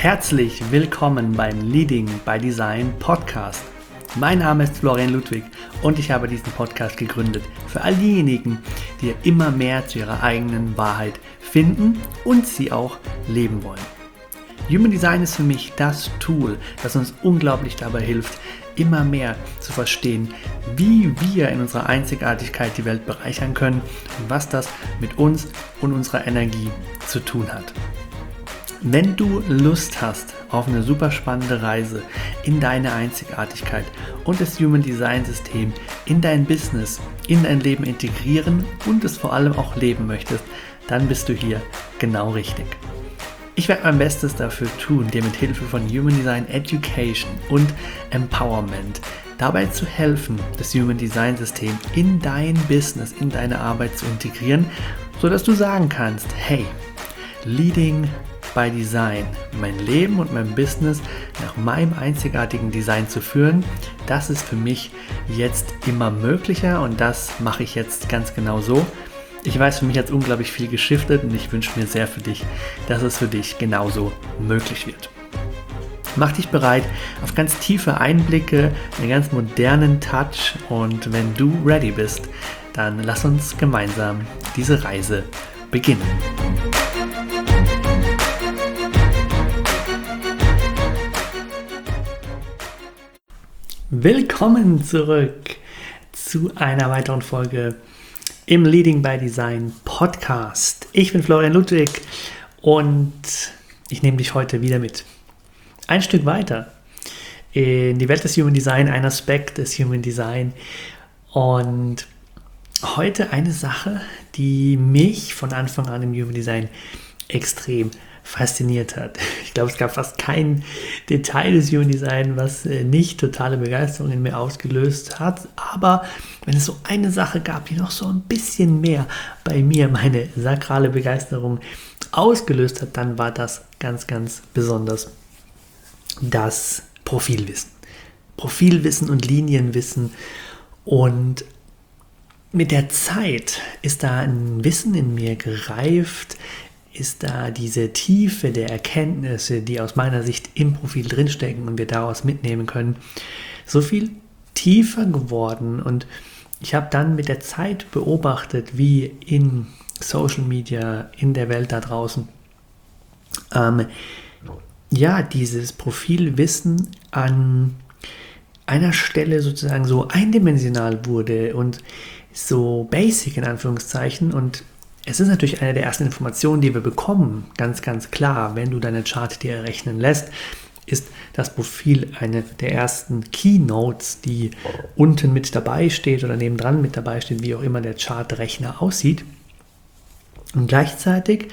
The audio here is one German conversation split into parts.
Herzlich willkommen beim Leading by Design Podcast. Mein Name ist Florian Ludwig und ich habe diesen Podcast gegründet für all diejenigen, die immer mehr zu ihrer eigenen Wahrheit finden und sie auch leben wollen. Human Design ist für mich das Tool, das uns unglaublich dabei hilft, immer mehr zu verstehen, wie wir in unserer Einzigartigkeit die Welt bereichern können und was das mit uns und unserer Energie zu tun hat. Wenn du Lust hast auf eine super spannende Reise in deine Einzigartigkeit und das Human Design System in dein Business, in dein Leben integrieren und es vor allem auch leben möchtest, dann bist du hier genau richtig. Ich werde mein Bestes dafür tun, dir mit Hilfe von Human Design Education und Empowerment dabei zu helfen, das Human Design System in dein Business, in deine Arbeit zu integrieren, sodass du sagen kannst, hey, Leading by Design, mein Leben und mein Business nach meinem einzigartigen Design zu führen, das ist für mich jetzt immer möglicher und das mache ich jetzt ganz genau so. Ich weiß, für mich hat es unglaublich viel geschiftet und ich wünsche mir sehr für dich, dass es für dich genauso möglich wird. Mach dich bereit auf ganz tiefe Einblicke, einen ganz modernen Touch und wenn du ready bist, dann lass uns gemeinsam diese Reise beginnen. Willkommen zurück zu einer weiteren Folge im Leading by Design Podcast. Ich bin Florian Ludwig und ich nehme dich heute wieder mit. Ein Stück weiter in die Welt des Human Design, ein Aspekt des Human Design und heute eine Sache, die mich von Anfang an im Human Design extrem fasziniert hat. Ich glaube, es gab fast kein Detail des Human Design, was nicht totale Begeisterung in mir ausgelöst hat. Aber wenn es so eine Sache gab, die noch so ein bisschen mehr bei mir meine sakrale Begeisterung ausgelöst hat, dann war das ganz, ganz besonders das Profilwissen. Profilwissen und Linienwissen. Und mit der Zeit ist da ein Wissen in mir gereift, ist da diese Tiefe der Erkenntnisse, die aus meiner Sicht im Profil drinstecken und wir daraus mitnehmen können, so viel tiefer geworden. Und ich habe dann mit der Zeit beobachtet, wie in Social Media, in der Welt da draußen, dieses Profilwissen an einer Stelle sozusagen so eindimensional wurde und so basic in Anführungszeichen. Und es ist natürlich eine der ersten Informationen, die wir bekommen, ganz, ganz klar, wenn du deine Chart dir errechnen lässt, ist das Profil eine der ersten Keynotes, die unten mit dabei steht oder nebendran mit dabei steht, wie auch immer der Chartrechner aussieht. Und gleichzeitig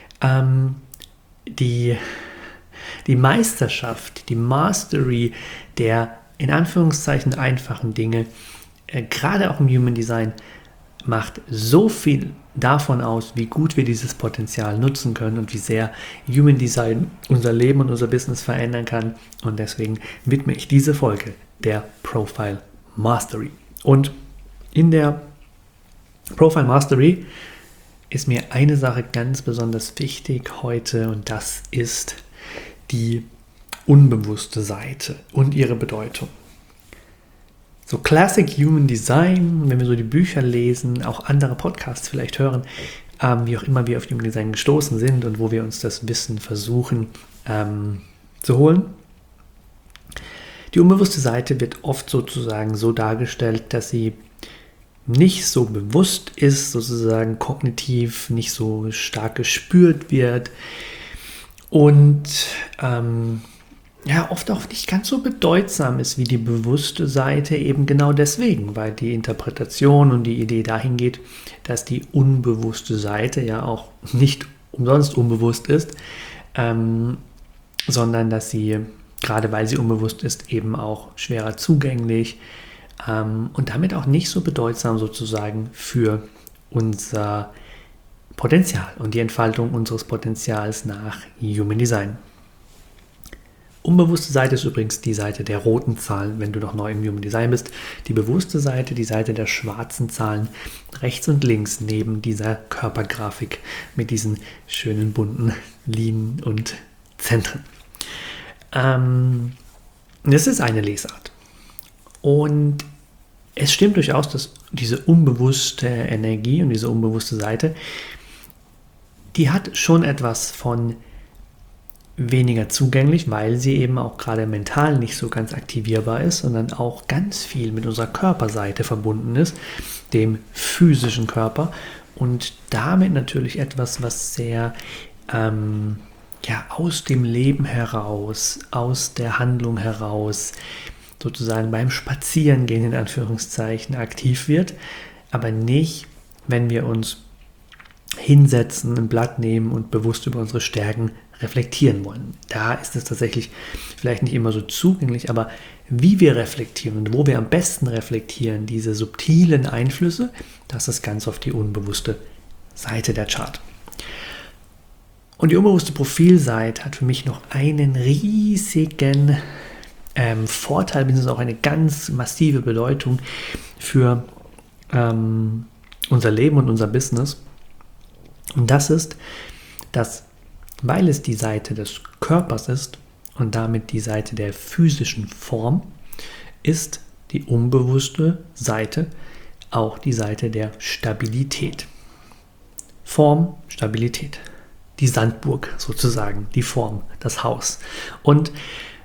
die Meisterschaft, die Mastery der in Anführungszeichen einfachen Dinge, gerade auch im Human Design, macht so viel davon aus, wie gut wir dieses Potenzial nutzen können und wie sehr Human Design unser Leben und unser Business verändern kann. Und deswegen widme ich diese Folge der Profile Mastery. Und in der Profile Mastery ist mir eine Sache ganz besonders wichtig heute und das ist die unbewusste Seite und ihre Bedeutung. So Classic Human Design, wenn wir so die Bücher lesen, auch andere Podcasts vielleicht hören, wie auch immer wir auf Human Design gestoßen sind und wo wir uns das Wissen versuchen zu holen. Die unbewusste Seite wird oft sozusagen so dargestellt, dass sie nicht so bewusst ist, sozusagen kognitiv nicht so stark gespürt wird und oft auch nicht ganz so bedeutsam ist wie die bewusste Seite, eben genau deswegen, weil die Interpretation und die Idee dahin geht, dass die unbewusste Seite ja auch nicht umsonst unbewusst ist, sondern dass sie, gerade weil sie unbewusst ist, eben auch schwerer zugänglich und damit auch nicht so bedeutsam sozusagen für unser Potenzial und die Entfaltung unseres Potenzials nach Human Design. Unbewusste Seite ist übrigens die Seite der roten Zahlen, wenn du noch neu im Human Design bist. Die bewusste Seite, die Seite der schwarzen Zahlen, rechts und links neben dieser Körpergrafik mit diesen schönen bunten Linien und Zentren. Das ist eine Lesart. Und es stimmt durchaus, dass diese unbewusste Energie und diese unbewusste Seite, die hat schon etwas von weniger zugänglich, weil sie eben auch gerade mental nicht so ganz aktivierbar ist, sondern auch ganz viel mit unserer Körperseite verbunden ist, dem physischen Körper, und damit natürlich etwas, was sehr aus dem Leben heraus, aus der Handlung heraus, sozusagen beim Spazierengehen in Anführungszeichen aktiv wird, aber nicht, wenn wir uns hinsetzen, ein Blatt nehmen und bewusst über unsere Stärken reflektieren wollen. Da ist es tatsächlich vielleicht nicht immer so zugänglich, aber wie wir reflektieren und wo wir am besten reflektieren, diese subtilen Einflüsse, das ist ganz auf die unbewusste Seite der Chart. Und die unbewusste Profilseite hat für mich noch einen riesigen Vorteil, beziehungsweise auch eine ganz massive Bedeutung für unser Leben und unser Business. Und das ist, dass, weil es die Seite des Körpers ist und damit die Seite der physischen Form, ist die unbewusste Seite auch die Seite der Stabilität. Form, Stabilität. Die Sandburg sozusagen, die Form, das Haus. Und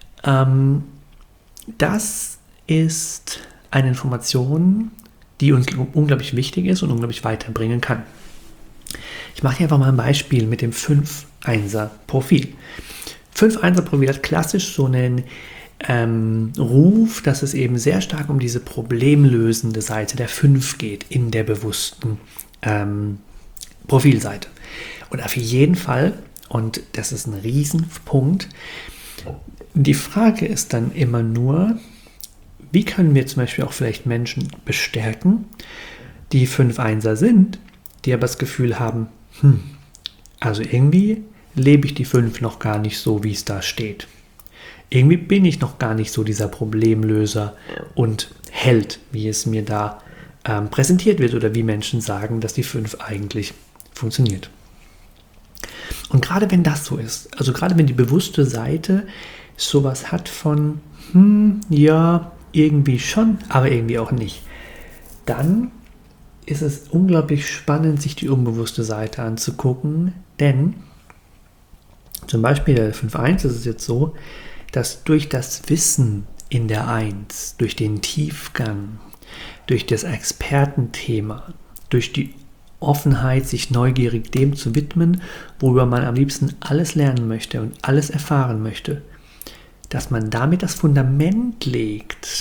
das ist eine Information, die uns unglaublich wichtig ist und unglaublich weiterbringen kann. Ich mache hier einfach mal ein Beispiel mit dem 5-1er-Profil. 5-1er-Profil hat klassisch so einen Ruf, dass es eben sehr stark um diese problemlösende Seite der 5 geht in der bewussten Profilseite. Und auf jeden Fall, und das ist ein Riesenpunkt, die Frage ist dann immer nur, wie können wir zum Beispiel auch vielleicht Menschen bestärken, die 5-1er sind, die aber das Gefühl haben, also irgendwie lebe ich die 5 noch gar nicht so, wie es da steht. Irgendwie bin ich noch gar nicht so dieser Problemlöser und Held, wie es mir da präsentiert wird oder wie Menschen sagen, dass die 5 eigentlich funktioniert. Und gerade wenn das so ist, also gerade wenn die bewusste Seite sowas hat von, ja, irgendwie schon, aber irgendwie auch nicht, dann ist es unglaublich spannend, sich die unbewusste Seite anzugucken, denn zum Beispiel der 5-1 ist es jetzt so, dass durch das Wissen in der 1, durch den Tiefgang, durch das Expertenthema, durch die Offenheit, sich neugierig dem zu widmen, worüber man am liebsten alles lernen möchte und alles erfahren möchte, dass man damit das Fundament legt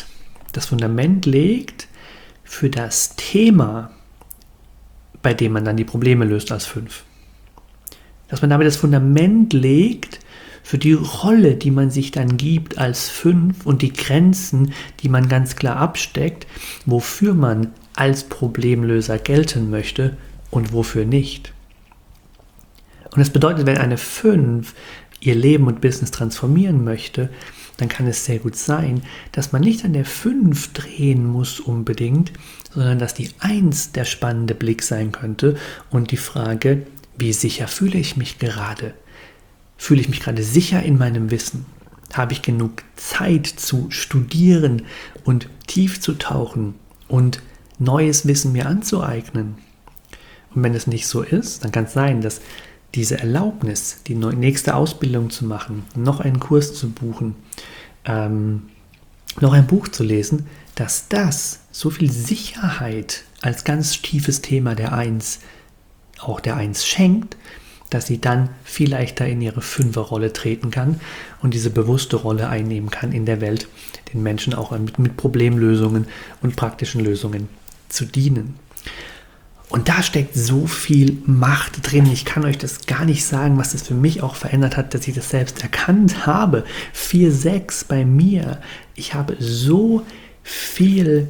für das Thema, bei dem man dann die Probleme löst als 5. Dass man damit das Fundament legt für die Rolle, die man sich dann gibt als 5 und die Grenzen, die man ganz klar absteckt, wofür man als Problemlöser gelten möchte und wofür nicht. Und das bedeutet, wenn eine 5 ihr Leben und Business transformieren möchte, dann kann es sehr gut sein, dass man nicht an der 5 drehen muss unbedingt, sondern dass die 1 der spannende Blick sein könnte und die Frage, wie sicher fühle ich mich gerade? Fühle ich mich gerade sicher in meinem Wissen? Habe ich genug Zeit zu studieren und tief zu tauchen und neues Wissen mir anzueignen? Und wenn es nicht so ist, dann kann es sein, dass diese Erlaubnis, die nächste Ausbildung zu machen, noch einen Kurs zu buchen, noch ein Buch zu lesen, dass das so viel Sicherheit als ganz tiefes Thema der 1 auch der 1 schenkt, dass sie dann viel leichter in ihre 5er-Rolle treten kann und diese bewusste Rolle einnehmen kann in der Welt, den Menschen auch mit Problemlösungen und praktischen Lösungen zu dienen. Und da steckt so viel Macht drin. Ich kann euch das gar nicht sagen, was das für mich auch verändert hat, dass ich das selbst erkannt habe. 4-6 bei mir. Ich habe so viel...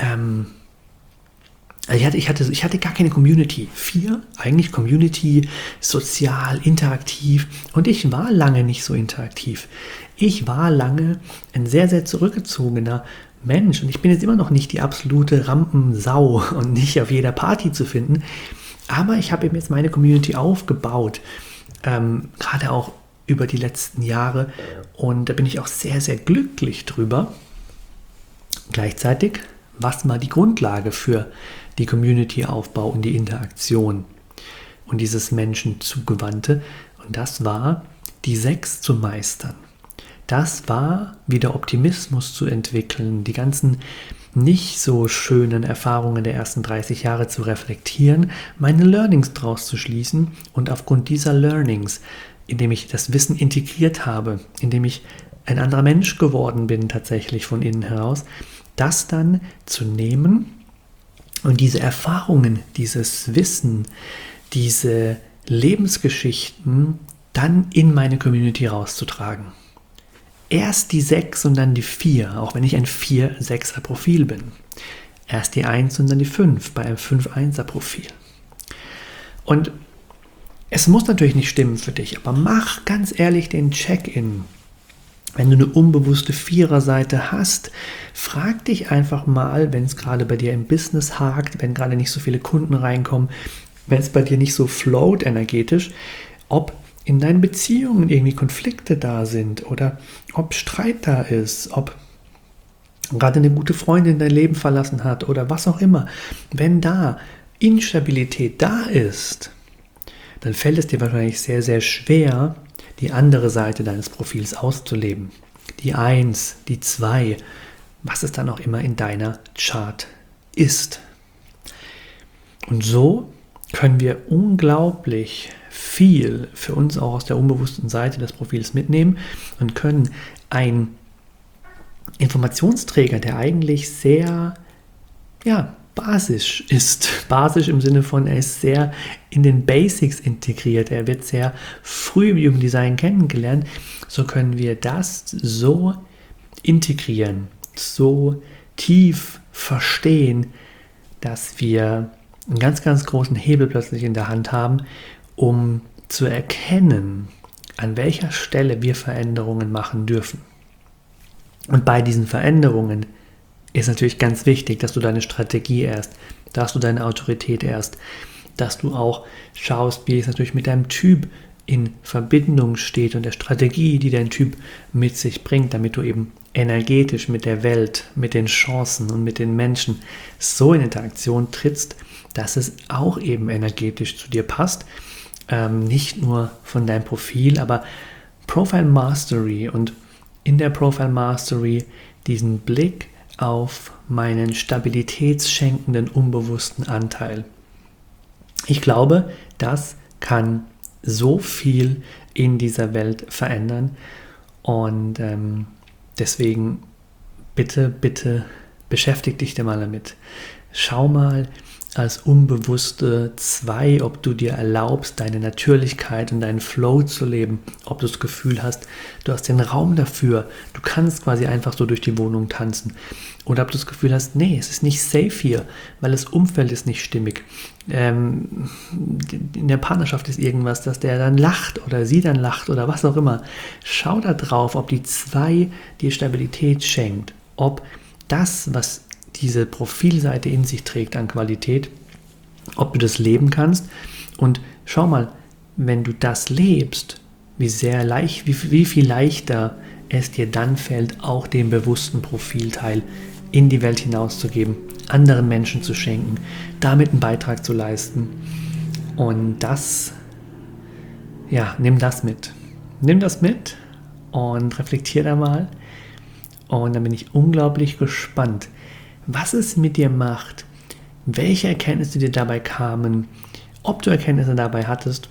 Ich hatte gar keine Community. 4, eigentlich Community, sozial, interaktiv. Und ich war lange nicht so interaktiv. Ich war lange ein sehr, sehr zurückgezogener Mensch. Und ich bin jetzt immer noch nicht die absolute Rampensau und nicht auf jeder Party zu finden. Aber ich habe eben jetzt meine Community aufgebaut. Gerade auch über die letzten Jahre und da bin ich auch sehr, sehr glücklich drüber. Gleichzeitig, was war die Grundlage für die Community-Aufbau und die Interaktion und dieses Menschenzugewandte? Und das war, die 6 zu meistern. Das war, wieder Optimismus zu entwickeln, die ganzen nicht so schönen Erfahrungen der ersten 30 Jahre zu reflektieren, meine Learnings draus zu schließen und aufgrund dieser Learnings, indem ich das Wissen integriert habe, indem ich ein anderer Mensch geworden bin tatsächlich von innen heraus, das dann zu nehmen und diese Erfahrungen, dieses Wissen, diese Lebensgeschichten dann in meine Community rauszutragen. Erst die 6 und dann die 4, auch wenn ich ein 4-6er Profil bin. Erst die 1 und dann die 5 bei einem 5-1er Profil. Und es muss natürlich nicht stimmen für dich, aber mach ganz ehrlich den Check-in. Wenn du eine unbewusste 4er-Seite hast, frag dich einfach mal, wenn es gerade bei dir im Business hakt, wenn gerade nicht so viele Kunden reinkommen, wenn es bei dir nicht so float energetisch, ob in deinen Beziehungen irgendwie Konflikte da sind oder ob Streit da ist, ob gerade eine gute Freundin dein Leben verlassen hat oder was auch immer. Wenn da Instabilität da ist, dann fällt es dir wahrscheinlich sehr, sehr schwer, die andere Seite deines Profils auszuleben. Die 1, die 2, was es dann auch immer in deiner Chart ist. Und so können wir unglaublich viel für uns auch aus der unbewussten Seite des Profils mitnehmen und können ein Informationsträger, der eigentlich sehr basisch ist, basisch im Sinne von, er ist sehr in den Basics integriert, er wird sehr früh im Jugenddesign kennengelernt, so können wir das so integrieren, so tief verstehen, dass wir einen ganz, ganz großen Hebel plötzlich in der Hand haben, um zu erkennen, an welcher Stelle wir Veränderungen machen dürfen. Und bei diesen Veränderungen ist natürlich ganz wichtig, dass du deine Strategie erst, dass du deine Autorität erst, dass du auch schaust, wie es natürlich mit deinem Typ in Verbindung steht und der Strategie, die dein Typ mit sich bringt, damit du eben energetisch mit der Welt, mit den Chancen und mit den Menschen so in Interaktion trittst, dass es auch eben energetisch zu dir passt. Nicht nur von deinem Profil, aber Profile Mastery und in der Profile Mastery diesen Blick auf meinen stabilitätsschenkenden, unbewussten Anteil. Ich glaube, das kann so viel in dieser Welt verändern und deswegen bitte beschäftige dich da mal damit. Schau mal als unbewusste 2, ob du dir erlaubst, deine Natürlichkeit und deinen Flow zu leben, ob du das Gefühl hast, du hast den Raum dafür, du kannst quasi einfach so durch die Wohnung tanzen, oder ob du das Gefühl hast, nee, es ist nicht safe hier, weil das Umfeld ist nicht stimmig, in der Partnerschaft ist irgendwas, dass der dann lacht oder sie dann lacht oder was auch immer. Schau da drauf, ob die 2 dir Stabilität schenkt, ob das, was diese Profilseite in sich trägt an Qualität, ob du das leben kannst. Und schau mal, wenn du das lebst, wie viel leichter es dir dann fällt, auch den bewussten Profilteil in die Welt hinauszugeben, anderen Menschen zu schenken, damit einen Beitrag zu leisten. Und das, nimm das mit. Nimm das mit und reflektier da mal. Und dann bin ich unglaublich gespannt, was es mit dir macht, welche Erkenntnisse dir dabei kamen, ob du Erkenntnisse dabei hattest.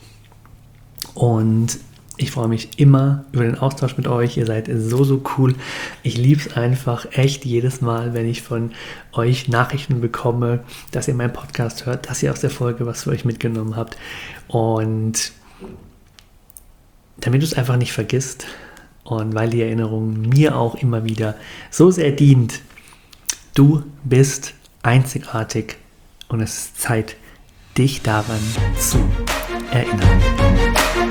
Und ich freue mich immer über den Austausch mit euch. Ihr seid so cool. Ich liebe es einfach echt jedes Mal, wenn ich von euch Nachrichten bekomme, dass ihr meinen Podcast hört, dass ihr aus der Folge was für euch mitgenommen habt. Und damit du es einfach nicht vergisst und weil die Erinnerung mir auch immer wieder so sehr dient, du bist einzigartig und es ist Zeit, dich daran zu erinnern.